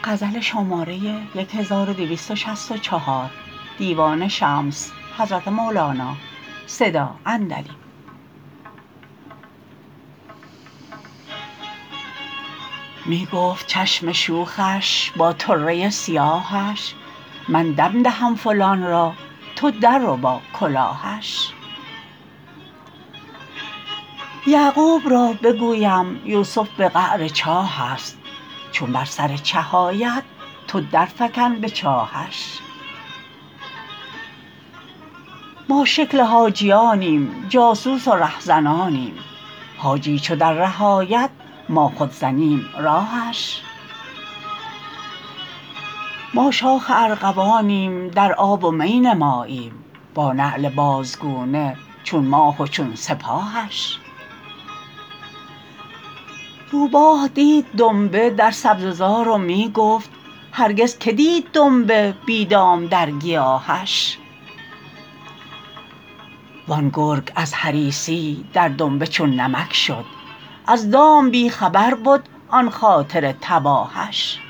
می گفت چشم شوخش با طره سیاهش من دم دهم فلان را تو درربا کلاهش یعقوب را بگویم یوسف به قعر چاهست چون بر سر چه آید تو درفکن به چاهش ما شکل حاجیانیم جاسوس و رهزنانیم حاجی چو در ره آید ما خود زنیم راهش ما شاخ ارغوانیم در آب و می نماییم با نعل بازگونه چون ماه و چون سپاهش روباه دید دنبه در سبزه زار و می گفت هرگز که دید دنبه بی دام در گیاهش وان گرگ از حریصی در دنبه چون نمک شد از دام بی خبر بد آن خاطر تباهش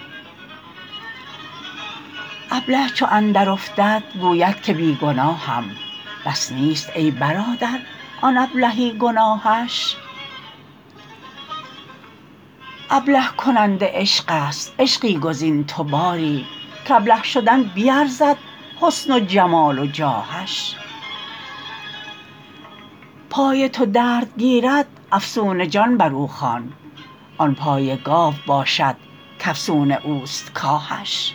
ابله چو اندرافتد گوید که بی گناهم بس نیست ای برادر آن ابلهی گناهش ابله کننده عشقست عشقی گزین تو باری کابله شدن به ارزد حسن و جمال و جاهش پای تو درد گیرد افسون جان بر او خوان آن پای گاو باشد کافسون اوست کاهش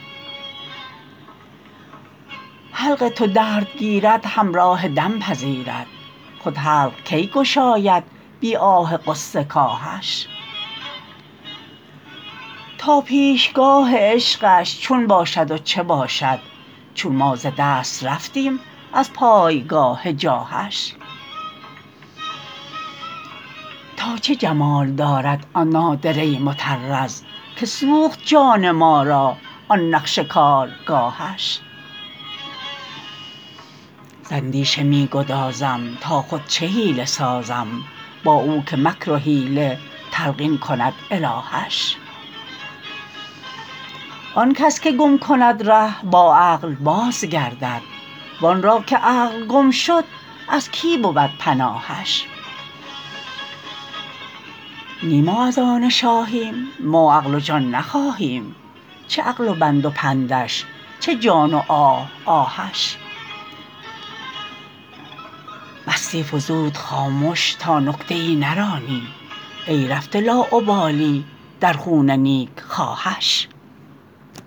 حلق تو درد گیرد همراه دم پذیرد خود حلق کی گشاید بی آه غصه کاهش تا پیشگاه عشقش چون باشد و چه باشد چون ما ز دست رفتیم از پایگاه جاهش تا چه جمال دارد آن نادره مطرز که سوخت جان ما را آن نقش کارگاهش ز اندیشه می گدازم تا خود چه حیله سازم با او که مکر و حیله تلقین کند الهش آن کس که گم کند ره با عقل بازگردد وان را که عقل گم شد از کی بود پناهش نی ما از آن شاهیم ما عقل و جان نخواهیم چه عقل و بند و پندش چه جان و آه آهش مستی فزود خامش تا نکته ای نرانی ای رفته لاابالی در خون نیک خواهش